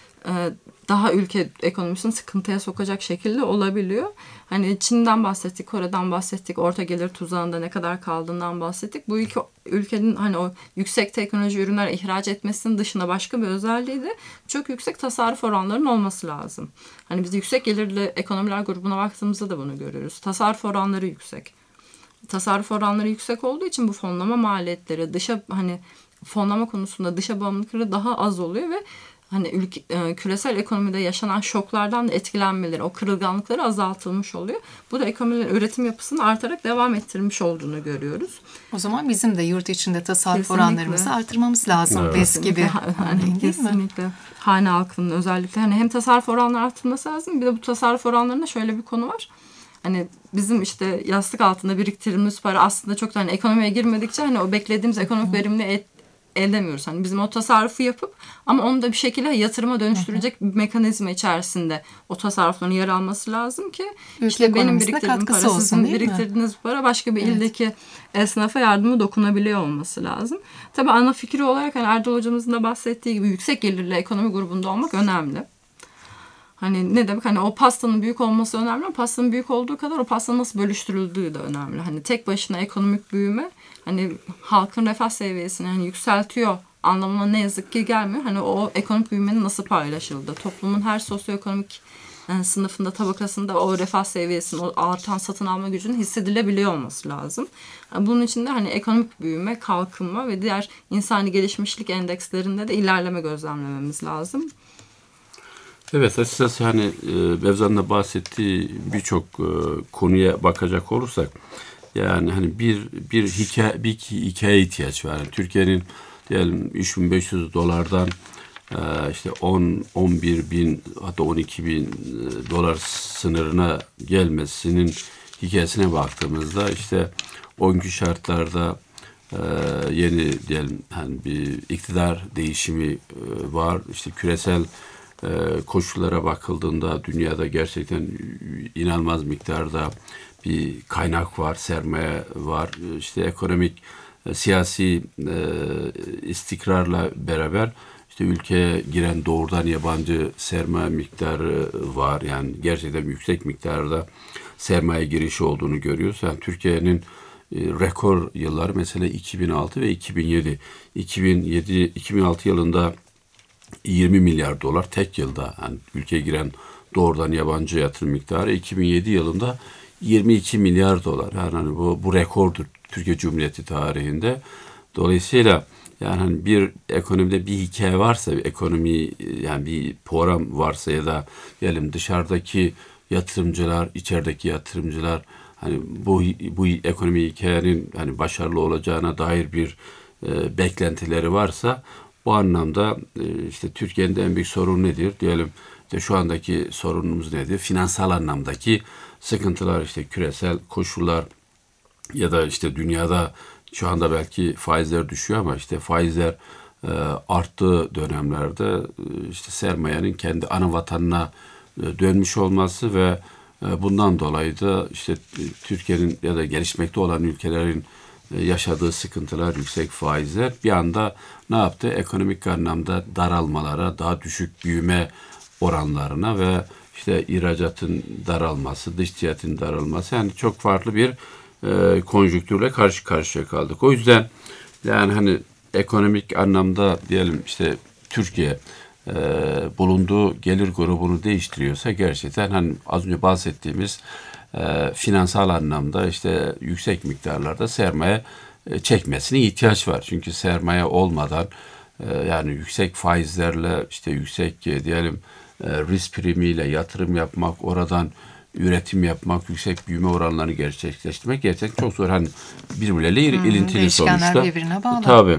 daha ülke ekonomisini sıkıntıya sokacak şekilde olabiliyor. Hani Çin'den bahsettik, Kore'den bahsettik, orta gelir tuzağında ne kadar kaldığından bahsettik. Bu iki ülkenin hani o yüksek teknoloji ürünler ihraç etmesinin dışında başka bir özelliği de çok yüksek tasarruf oranlarının olması lazım. Hani biz yüksek gelirli ekonomiler grubuna baktığımızda da bunu görüyoruz. Tasarruf oranları yüksek. Tasarruf oranları yüksek olduğu için bu fonlama maliyetleri, dışa hani fonlama konusunda dışa bağımlılıkları daha az oluyor ve hani ülke, küresel ekonomide yaşanan şoklardan da etkilenmeleri, o kırılganlıkları azaltılmış oluyor. Bu da ekonominin üretim yapısını artarak devam ettirmiş olduğunu görüyoruz. O zaman bizim de yurt içinde tasarruf Kesinlikle. Oranlarımızı artırmamız lazım. Evet. Pes gibi. Yani kesinlikle. Hane halkının özellikle hani hem tasarruf oranları artırılması lazım. Bir de bu tasarruf oranlarında şöyle bir konu var. Hani bizim işte yastık altında biriktirdiğimiz para aslında çok da hani ekonomiye girmedikçe hani o beklediğimiz ekonomik verimli et, elde edemiyoruz. Hani bizim o tasarrufu yapıp ama onu da bir şekilde yatırıma dönüştürecek bir mekanizma içerisinde o tasarrufların yer alması lazım ki ülke işte benim biriktirdiğim para, olsun, sizin değil biriktirdiğiniz mi? para başka bir Evet. ildeki esnafa yardımı dokunabiliyor olması lazım. Tabii ana fikri olarak hani Erdal hocamızın da bahsettiği gibi yüksek gelirli ekonomi grubunda olmak önemli. Hani ne demek? Hani o pastanın büyük olması önemli ama pastanın büyük olduğu kadar o pastanın nasıl bölüştürüldüğü de önemli. Hani tek başına ekonomik büyüme hani halkın refah seviyesini hani yükseltiyor anlamına ne yazık ki gelmiyor. Hani o ekonomik büyümenin nasıl paylaşıldığı, toplumun her sosyoekonomik yani sınıfında, tabakasında o refah seviyesinin, o artan satın alma gücünün hissedilebiliyor olması lazım. Yani bunun için de hani ekonomik büyüme, kalkınma ve diğer insani gelişmişlik endekslerinde de ilerleme gözlemlememiz lazım. Evet, açıkçası hani e, Mevza'nın da bahsettiği birçok e, konuya bakacak olursak yani hani bir bir hikaye bir hikaye ihtiyaç var. Yani Türkiye'nin diyelim üç bin beş yüz dolardan e, işte on on bir bin hatta on iki bin e, dolar sınırına gelmesinin hikayesine baktığımızda işte o günkü şartlarda e, yeni diyelim hani bir iktidar değişimi e, var. İşte küresel koşullara bakıldığında dünyada gerçekten inanılmaz miktarda bir kaynak var, sermaye var. İşte ekonomik, siyasi istikrarla beraber işte ülkeye giren doğrudan yabancı sermaye miktarı var. Yani gerçekten yüksek miktarda sermaye girişi olduğunu görüyoruz. Yani Türkiye'nin rekor yılları mesela iki bin altı ve iki bin yedi. iki bin yedi iki bin altı yılında yirmi milyar dolar tek yılda yani ülkeye giren doğrudan yabancı yatırım miktarı iki bin yedi yılında yirmi iki milyar dolar. Yani hani bu bu rekordur Türkiye Cumhuriyeti tarihinde. Dolayısıyla yani hani bir ekonomide bir hikaye varsa, bir ekonomi yani bir program varsa ya da diyelim dışarıdaki yatırımcılar, içerideki yatırımcılar hani bu bu ekonomi hikayenin hani başarılı olacağına dair bir e, beklentileri varsa bu anlamda işte Türkiye'nin en büyük sorunu nedir? Diyelim işte şu andaki sorunumuz nedir? Finansal anlamdaki sıkıntılar işte küresel koşullar ya da işte dünyada şu anda belki faizler düşüyor ama işte faizler e, arttığı dönemlerde işte sermayenin kendi ana vatanına e, dönmüş olması ve e, bundan dolayı da işte Türkiye'nin ya da gelişmekte olan ülkelerin yaşadığı sıkıntılar, yüksek faizler bir anda ne yaptı? Ekonomik anlamda daralmalara, daha düşük büyüme oranlarına ve işte ihracatın daralması, dış ticaretin daralması yani çok farklı bir e, konjonktürle karşı karşıya kaldık. O yüzden yani hani ekonomik anlamda diyelim işte Türkiye e, bulunduğu gelir grubunu değiştiriyorsa gerçekten hani az önce bahsettiğimiz E, finansal anlamda işte yüksek miktarlarda sermaye e, çekmesine ihtiyaç var. Çünkü sermaye olmadan e, yani yüksek faizlerle işte yüksek e, diyelim e, risk primiyle yatırım yapmak, oradan üretim yapmak, yüksek büyüme oranlarını gerçekleştirmek gerçekten çok zor. Hani birbirleriyle hmm, ilintili değişkenler sonuçta. birbirine bağlı. Tabii.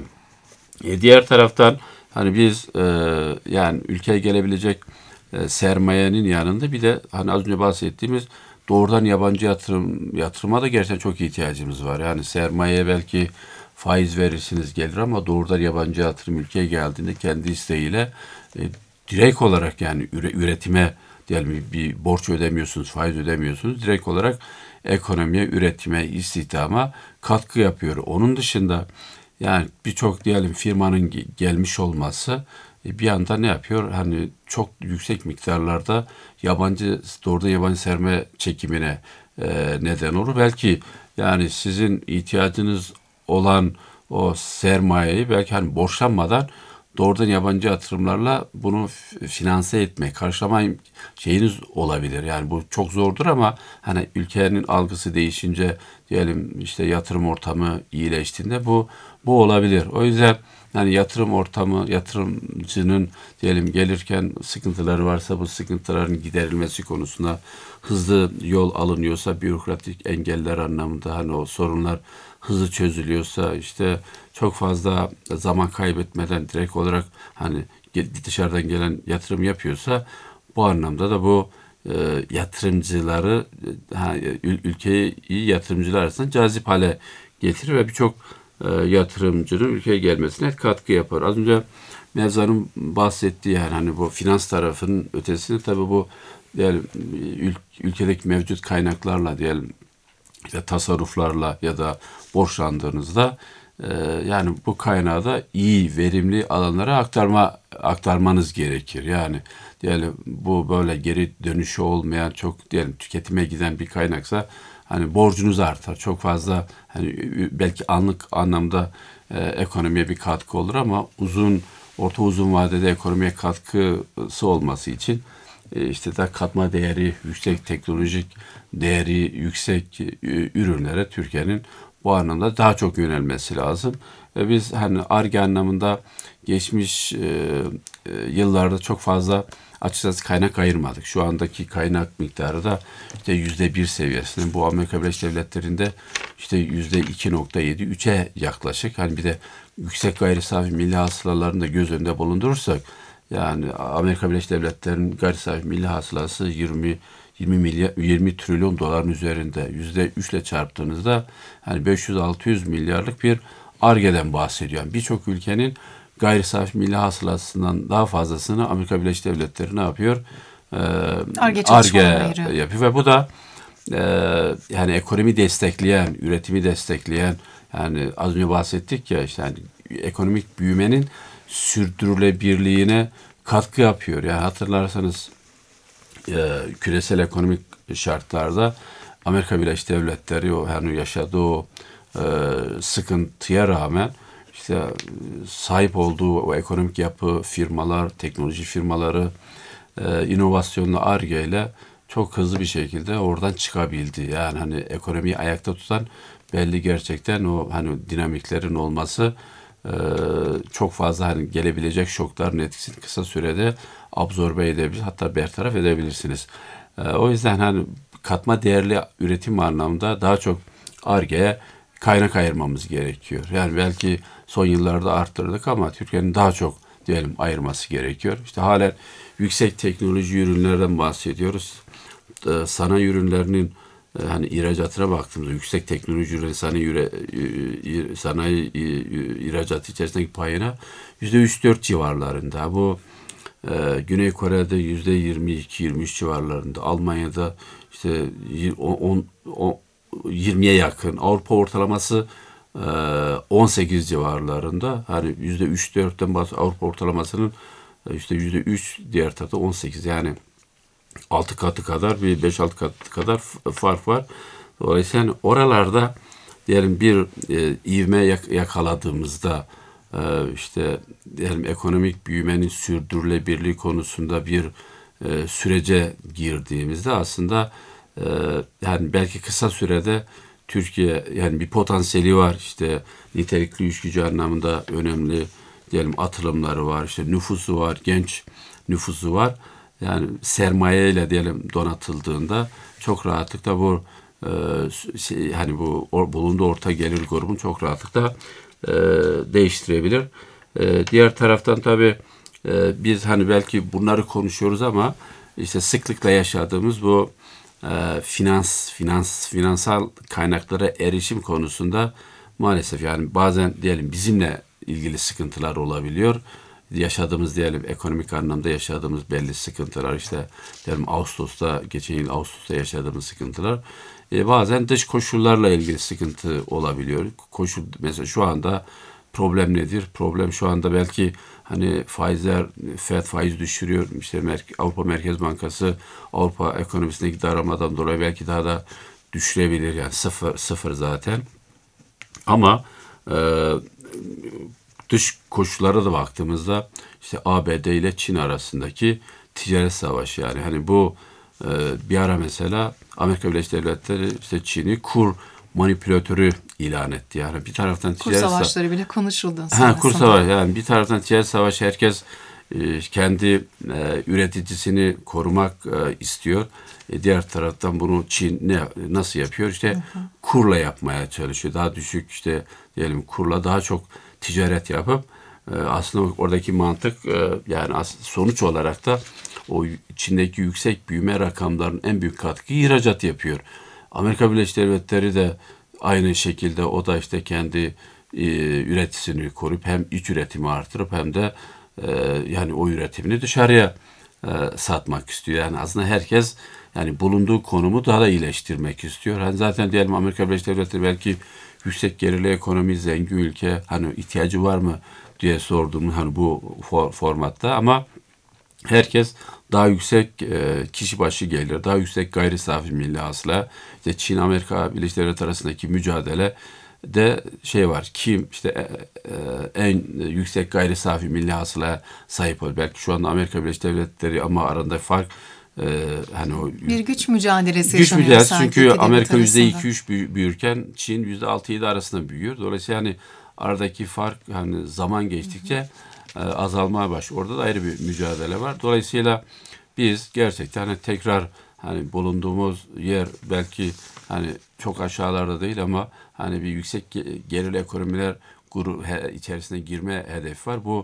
E, diğer taraftan hani biz e, yani ülkeye gelebilecek e, sermayenin yanında bir de hani az önce bahsettiğimiz doğrudan yabancı yatırım yatırıma da gerçekten çok ihtiyacımız var. Yani sermayeye belki faiz verirsiniz gelir ama doğrudan yabancı yatırım ülkeye geldiğinde kendi isteğiyle e, direkt olarak yani üretime diyelim bir borç ödemiyorsunuz, faiz ödemiyorsunuz. Direkt olarak ekonomiye, üretime, istihdama katkı yapıyor. Onun dışında yani birçok diyelim firmanın gelmiş olması bir anda ne yapıyor? Hani çok yüksek miktarlarda yabancı doğrudan yabancı sermaye çekimine e, neden olur. Belki yani sizin ihtiyacınız olan o sermayeyi belki hani borçlanmadan doğrudan yabancı yatırımlarla bunu finanse etmek, karşılama şeyiniz olabilir. Yani bu çok zordur ama hani ülkenin algısı değişince diyelim işte yatırım ortamı iyileştiğinde bu bu olabilir. O yüzden yani yatırım ortamı, yatırımcının diyelim gelirken sıkıntıları varsa bu sıkıntıların giderilmesi konusunda hızlı yol alınıyorsa, bürokratik engeller anlamında hani o sorunlar hızlı çözülüyorsa, işte çok fazla zaman kaybetmeden direkt olarak hani dışarıdan gelen yatırım yapıyorsa bu anlamda da bu e, yatırımcıları ha, ülkeyi iyi yatırımcılar arasında cazip hale getirir ve birçok e, yatırımcının ülkeye gelmesine katkı yapar. Az önce Mevza'nın bahsettiği yani hani bu finans tarafının ötesinde tabii bu diyelim ül, ülkedeki mevcut kaynaklarla diyelim ya tasarruflarla ya da borçlandığınızda e, yani bu kaynağı da iyi, verimli alanlara aktarma aktarmanız gerekir. Yani diyelim bu böyle geri dönüşü olmayan çok diyelim tüketime giden bir kaynaksa hani borcunuz artar. Çok fazla hani belki anlık anlamda e, ekonomiye bir katkı olur ama uzun orta uzun vadede ekonomiye katkısı olması için e, işte da katma değeri yüksek, teknolojik değeri yüksek e, ürünlere Türkiye'nin bu anlamda daha çok yönelmesi lazım. Ve biz hani Ar-Ge anlamında geçmiş e, e, yıllarda çok fazla açıkçası kaynak ayırmadık. Şu andaki kaynak miktarı da işte yüzde bir seviyesinde. Bu Amerika Birleşik Devletleri'nde işte yüzde iki nokta yedi, üçe yaklaşık. Hani bir de yüksek gayri safi milli hasılalarını da göz önünde bulundurursak yani Amerika Birleşik Devletleri'nin gayri safi milli hasılası yirmi yirmi milyar yirmi trilyon doların üzerinde yüzde üçle çarptığınızda hani beş yüz altı yüz milyarlık bir Ar-Ge'den bahsediyor. Yani birçok ülkenin gayri safi milli hasılasından daha fazlasını Amerika Birleşik Devletleri ne yapıyor? Ee, Ar-Ge Ar-Ge yapıyor ve bu da e, yani ekonomi destekleyen, üretimi destekleyen yani az önce bahsettik ya işte yani ekonomik büyümenin sürdürülebilirliğine katkı yapıyor. Yani hatırlarsanız e, küresel ekonomik şartlarda Amerika Birleşik Devletleri o yani yaşadığı o e, sıkıntıya rağmen işte sahip olduğu o ekonomik yapı, firmalar, teknoloji firmaları, e, inovasyonla Ar-Ge ile çok hızlı bir şekilde oradan çıkabildi. Yani hani ekonomiyi ayakta tutan belli gerçekten o hani dinamiklerin olması e, çok fazla hani gelebilecek şokların etkisini kısa sürede absorbe edebilir, hatta bertaraf edebilirsiniz. E, o yüzden hani katma değerli üretim anlamında daha çok Ar-Ge'ye kaynak ayırmamız gerekiyor. Yani belki son yıllarda arttırdık ama Türkiye'nin daha çok diyelim ayırması gerekiyor. İşte halen yüksek teknoloji ürünlerden bahsediyoruz. Ee, sanayi ürünlerinin e, hani ihracatına baktığımızda yüksek teknoloji ürünleri sanayi, üre, e, sanayi e, ihracatı içerisindeki payına yüzde üç dört civarlarında. Bu e, Güney Kore'de yüzde yirmi iki yirmi üç civarlarında. Almanya'da işte on yirmiye yakın. Avrupa ortalaması on sekiz civarlarında. Hani yüzde üç dörtten bahsediyor. Avrupa ortalamasının işte yüzde üç, diğer tarafta on sekiz. Yani altı katı kadar, bir beş altı katı kadar fark var. Dolayısıyla yani oralarda diyelim bir e, ivme yakaladığımızda e, işte diyelim ekonomik büyümenin sürdürülebilirliği konusunda bir e, sürece girdiğimizde aslında e, yani belki kısa sürede Türkiye yani bir potansiyeli var, işte nitelikli iş gücü anlamında önemli diyelim atılımları var, işte nüfusu var, genç nüfusu var. yani sermayeyle diyelim donatıldığında çok rahatlıkla bu e, şey, hani bu or, bulunduğu orta gelir grubun çok rahatlıkla e, değiştirebilir. E, diğer taraftan tabii e, biz hani belki bunları konuşuyoruz ama işte sıklıkla yaşadığımız bu e, finans finans finansal kaynaklara erişim konusunda maalesef yani bazen diyelim bizimle ilgili sıkıntılar olabiliyor. Yaşadığımız diyelim ekonomik anlamda yaşadığımız belli sıkıntılar işte diyelim Ağustos'ta geçen yıl Ağustos'ta yaşadığımız sıkıntılar e, bazen dış koşullarla ilgili sıkıntı olabiliyor. Koşul mesela şu anda problem nedir? Problem şu anda belki hani faizler Fed faiz düşürüyor. İşte Mer- Avrupa Merkez Bankası Avrupa ekonomisindeki daralmadan dolayı belki daha da düşürebilir yani sıfır sıfır zaten. Ama e, dış koşullara da baktığımızda işte A B D ile Çin arasındaki ticaret savaşı yani hani bu e, bir ara mesela Amerika Birleşik Devletleri işte Çin'i kur manipülatörü ilan etti. Yani bir taraftan Kur ticaret savaşları sa- bile konuşuldu. Ha, kur savaşı yani bir taraftan ticaret savaşı herkes e, kendi e, üreticisini korumak e, istiyor. E, diğer taraftan bunu Çin ne nasıl yapıyor? İşte hı hı. kurla yapmaya çalışıyor. Daha düşük işte diyelim kurla daha çok ticaret yapıp e, aslında oradaki mantık e, yani sonuç olarak da o Çin'deki yüksek büyüme rakamlarının en büyük katkıyı ihracat yapıyor. Amerika Birleşik Devletleri de aynı şekilde o da işte kendi e, üreticisini koruyup hem iç üretimi artırıp hem de e, yani o üretimini dışarıya e, satmak istiyor. Yani aslında herkes yani bulunduğu konumu daha da iyileştirmek istiyor. Hani zaten diyelim Amerika Birleşik Devletleri belki yüksek gelirli ekonomi, zengin ülke hani ihtiyacı var mı diye sorduğum hani bu for, formatta ama herkes daha yüksek e, kişi başı gelir, daha yüksek gayri safi milli hasıla, işte Çin Amerika Birleşik Devletleri arasındaki mücadele de şey var. Kim işte e, e, en yüksek gayri safi milli hasılaya sahip olur. Belki şu anda Amerika Birleşik Devletleri ama arasında fark e, hani o bir güç mücadelesi güç yaşanıyor mücadelesi sanki. Çünkü Amerika yüzde iki üç büyürken Çin yüzde altı yedi arasında büyüyor. Dolayısıyla hani aradaki fark hani zaman geçtikçe hı hı. azalmaya başlıyor. Orada da ayrı bir mücadele var. Dolayısıyla biz gerçekten hani tekrar hani bulunduğumuz yer belki hani çok aşağılarda değil ama hani bir yüksek gelirli ekonomiler grubu içerisine girme hedefi var. Bu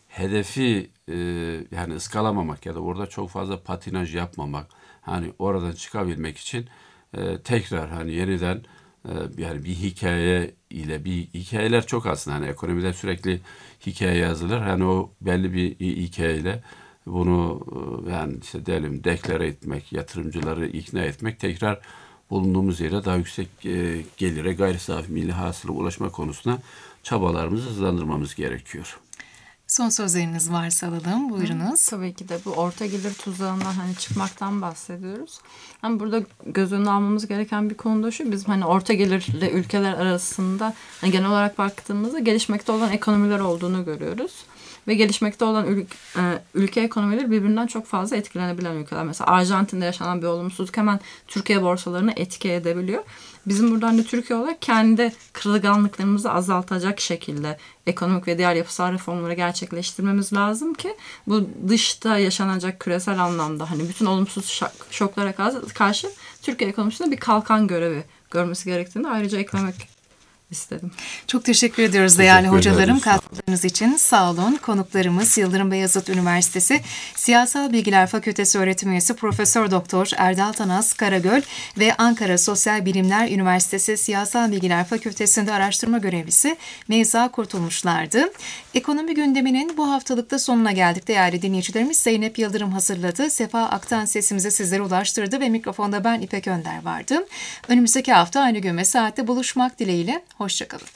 hedefi e, yani ıskalamamak ya da orada çok fazla patinaj yapmamak hani oradan çıkabilmek için e, tekrar hani yeniden e, yani bir hikaye ile bir hikayeler çok aslında hani ekonomide sürekli hikaye yazılır. Hani o belli bir hikayeyle bunu yani işte diyelim deklare etmek, yatırımcıları ikna etmek, tekrar bulunduğumuz yere daha yüksek e, gelire, gayri safi milli hasıla ulaşma konusunda çabalarımızı hızlandırmamız gerekiyor. Son sözleriniz varsa alalım. Buyurunuz. Hı, tabii ki de bu orta gelir tuzağından hani çıkmaktan bahsediyoruz. Hani burada göz önüne almamız gereken bir konu da şu. Biz hani orta gelirli ülkeler arasında hani genel olarak baktığımızda gelişmekte olan ekonomiler olduğunu görüyoruz. Ve gelişmekte olan ülke, ülke ekonomileri birbirinden çok fazla etkilenebilen ülkeler. Mesela Arjantin'de yaşanan bir olumsuzluk hemen Türkiye borsalarını etki edebiliyor. Bizim buradan da Türkiye olarak kendi kırılganlıklarımızı azaltacak şekilde ekonomik ve diğer yapısal reformları gerçekleştirmemiz lazım ki bu dışta yaşanacak küresel anlamda hani bütün olumsuz şoklara karşı Türkiye ekonomisinde bir kalkan görevi görmesi gerektiğini ayrıca eklemek istedim. Çok teşekkür ediyoruz teşekkür değerli hocalarım katkılarınız için. Sağ olun. Konuklarımız Yıldırım Beyazıt Üniversitesi Siyasal Bilgiler Fakültesi öğretim üyesi Profesör Doktor Erdal Tanaz Karagöl ve Ankara Sosyal Bilimler Üniversitesi Siyasal Bilgiler Fakültesi'nde araştırma görevlisi Meyza Kurtulmuşlardı. Ekonomi gündeminin bu haftalıkta sonuna geldik değerli dinleyicilerimiz. Zeynep Yıldırım hazırladı. Sefa Aktan sesimizi sizlere ulaştırdı ve mikrofonda ben İpek Önder vardım. Önümüzdeki hafta aynı gün ve saatte buluşmak dileğiyle. Hoşçakalın.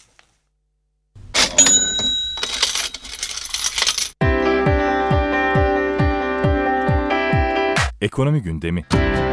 Ekonomi gündemi.